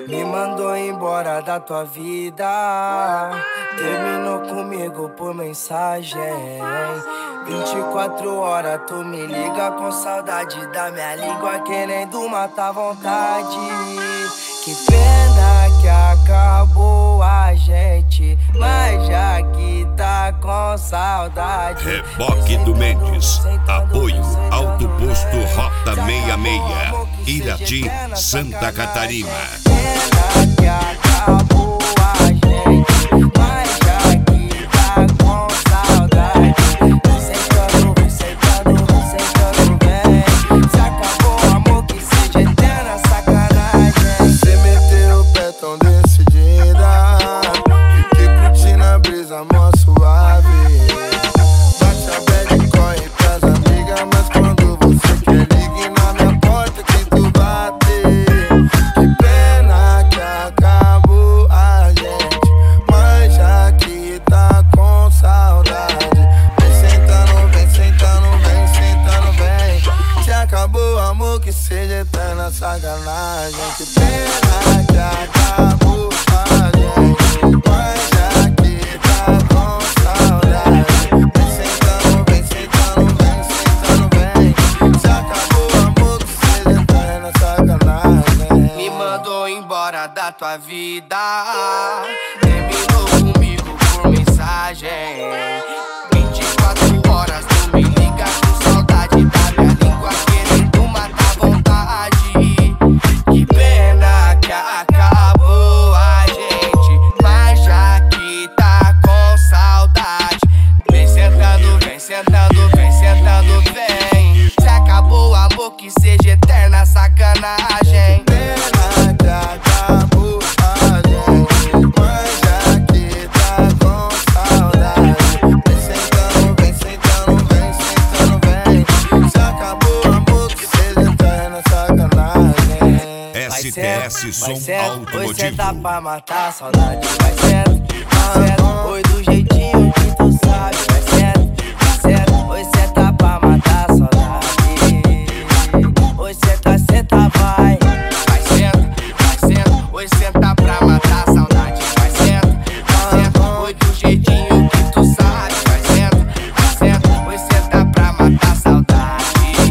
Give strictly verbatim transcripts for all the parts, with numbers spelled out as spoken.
Me mandou embora da tua vida, terminou comigo por mensagem. Vinte e quatro horas tu me liga com saudade da minha língua, querendo matar a vontade. Que pena que acabou a gente, mas já que tá com saudade. Reboque do Mendes, apoio Alto Posto Rota sessenta e seis, Irati, Santa Catarina. Pena que acabou a gente, mas já que tá com saudade. Sentando, sentando, sentando bem. Se acabou o amor, que seja eterna sacanagem. Cê meteu o pé tão decidida, fiquei curtindo a brisa mó suave. Bate a bad, corre pras amigas, mas quando você quer ligue na minha porta que tu bate. Que pena que acabou a gente, mas já que tá com saudade. Vem sentando, vem sentando, vem sentando, vem. Se acabou o amor, que seja eterna sacanagem. Que pena que acabou a gente, mas já que tá com saudade. Vem sentando, vem sentando, vem sentando, vem. Se acabou o amor, que seja eterna sacanagem. Me mandou embora da tua vida, terminou comigo por mensagem. Vinte e quatro horas tu me liga com saudade da minha língua, querendo matar a vontade. Que pena que acabou a gente, mas já que tá com saudade. Vem sentando, vem sentando, vem sentando, vem. Se acabou o amor, que seja eterna sacanagem. Pena que acabou a gente, mas já que tá com saudade. Vem sentando, vem sentando, vem sentando, vem. Se acabou o amor, que seja eterna sacanagem. S T S Som Oi, cê Automotivo. tá pra matar a saudade. Vai sendo, vai sendo. Oi, do jeitinho que tu sabe. Vai sendo, vai sendo. Oi, cê tá pra matar a saudade. Oi, cê tá, cê tá, vai. Vai sendo, vai sendo. Oi, cê tá pra matar a saudade. Vai sendo, vai sendo. Oi, do jeitinho que tu sabe. Vai sendo, vai sendo. Oi, cê tá pra matar a saudade.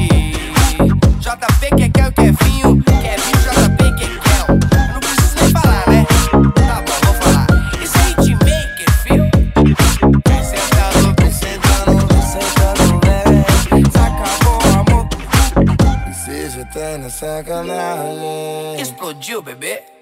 J P que quer o Kevinho, Kevinho J P que quer. Eu não preciso nem falar, né? Tá bom, vou falar. Isso é hitmaker, filho. Vem sentando, vem sentando, vem sentando, vem. Se acabou o amor, Que seja eterna sacanagem. explodiu, bebê.